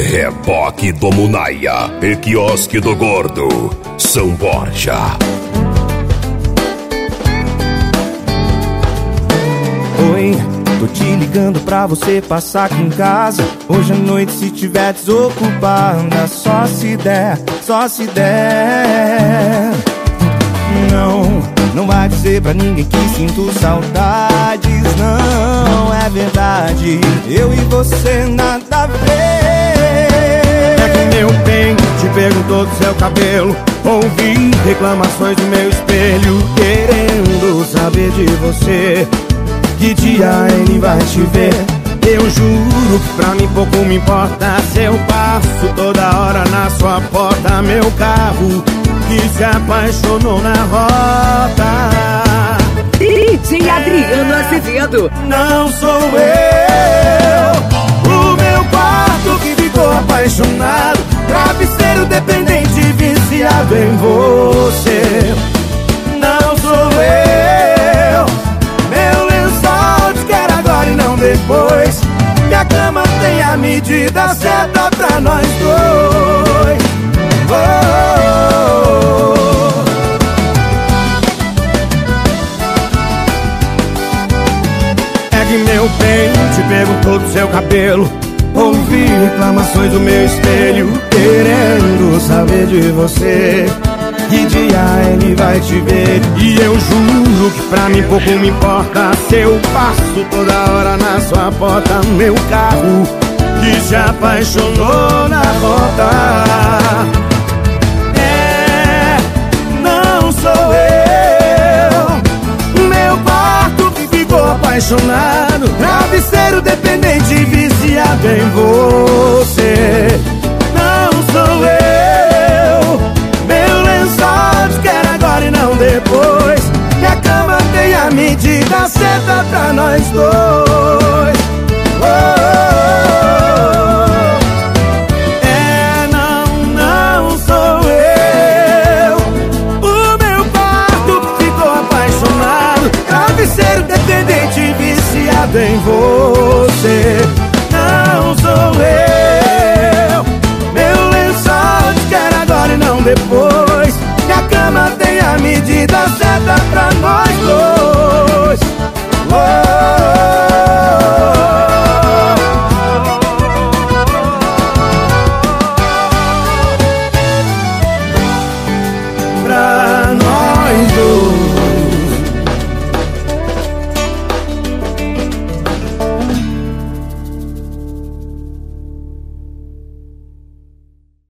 Reboque do Munaia e quiosque do Gordo, São Borja. Oi, tô te ligando pra você passar aqui em casa hoje à noite se tiver desocupada. Só se der, só se der. Não vai dizer pra ninguém que sinto saudades. Não, é verdade, eu e você nada a ver. É que meu bem te perguntou do seu cabelo, ouvi reclamações do meu espelho, querendo saber de você, que dia ele vai te ver. Eu juro que pra mim pouco me importa se eu passo toda hora na sua porta. Meu carro que se apaixonou na rota. DJ Adriano Azevedo. Não sou eu, o meu quarto que ficou apaixonado, travesseiro dependente viciado em você. Não sou eu, meu lençol te quer agora e não depois. Minha cama tem a medida certa pra nós dois. É que meu bem te perguntou do seu cabelo, ouvi reclamações do meu espelho, querendo saber de você, que dia ele vai te ver. E eu juro que pra mim pouco me importa se eu passo toda hora na sua porta. Meu carro que se apaixonou na rota. É, não sou eu, meu quarto que ficou apaixonado, travesseiro dependente viciado em você. Não sou eu, meu lençol te quer agora e não depois. Minha cama tem a medida certa pra nós dois.